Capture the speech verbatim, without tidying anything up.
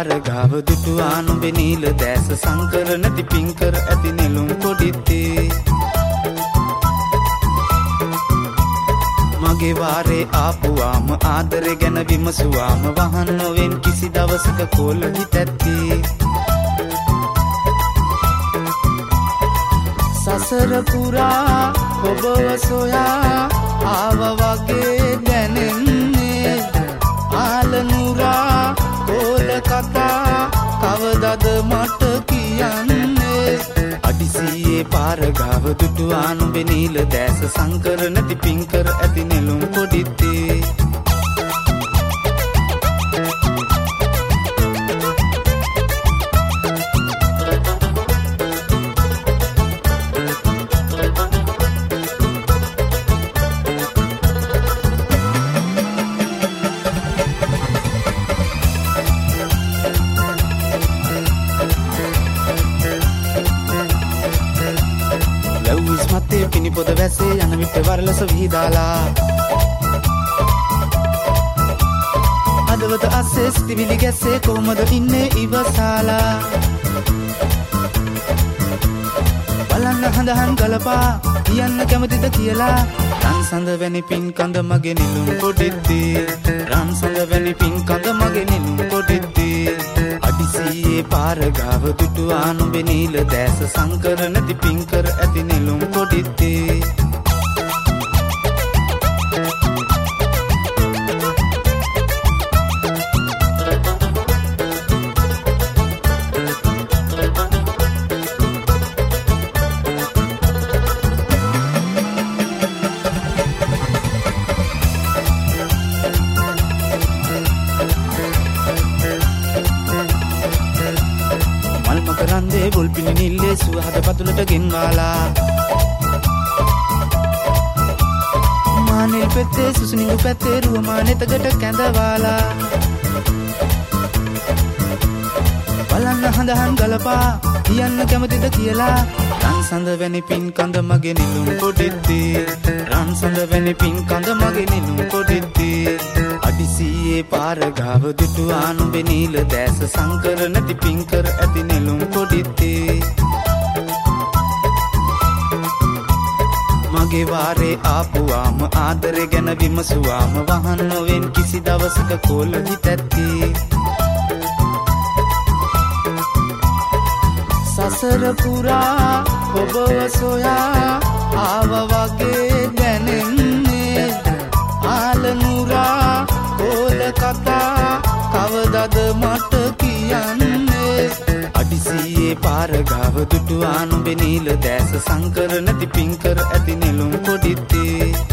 පාර ගාව දුටුවා නුඹේ නීල දැස සංකර නැති පිංකර ඇති නෙළුම් පොඩිත්තේ මගේ වාරේ ආපුවාම ආදරේ ගැන විමසුවාම වහන් නොවෙන් කිසි දවසක කෝල හිතැත්තේ සසර පුරා ඔබව සොයා ආව වගේ දැනෙන්නේ ආලනුරා කෝල කතා කවදද මට කියන්නේ අඩිසියේ පාර ගාව දුටුවා නුඹේ නීල දැස සංකර නැති පිංකර ඇති නෙළුම් පොඩිත්තේ මත්තේ පිනිපොද වැස්සේ යන විට වරලස විහිදාලා අදවත අස්සේ සිටිවිලි ගැස්සේ කොහමද ඉන්නේ ඉවසාලා බලන්න හඳහන් ගලපා කියන්න කැමතිද කියලා රන් සඳ වැනි පින් කඳ මගේ නිලුම් පොඩිත්තේ රන් සඳ වැනි පින් කඳ මගේ නිලුම් පොඩිත්තේ අඩිසියේ පාර ගාව දුටුවා නුඹේ නීල දැස සංකර නැති පිංකර ඇති නෙළුම් පොඩිත්තේ රන්දේ බුල්පිනි නිල්ලේ සුවහද පතුලට ගෙන්වාලා මානෙල් පෙත්තේ සුසුනිඟු පැත්තේ රුවමා නෙතකට කැඳවාලා බලන්න හඳහන් ගලපා කියන්න කැමතිද කියලා රන් සඳ වැනි පින් කඳ මගේ නිලුම් පොඩිත්තේ රන් සඳ වැනි පින් කඳ මගේ නිලුම් පොඩිත්තේ අඩිසියේ පාර ගාව දුටුවා නුඹේ නීල දැස සංකර නැති පිංකර ඇති නෙළුම් පොඩිත්තේ මගේ වාරේ ආපුවාම ආදරේ ගැන විමසුවාම වහන් නොවෙන් කිසි දවසක කෝල හිතැත්තේ සසර පුරා ඔබව සොයා ආව වගේ දැනෙන්නේ ආලනුරා කෝල කතා කවදද මට කියන්නේ අඩිසියේ පාර ගාව දුටුවා නුඹේ නීල දැස සංකර නැති පිංකර ඇති නෙළුම් පොඩිත්තේ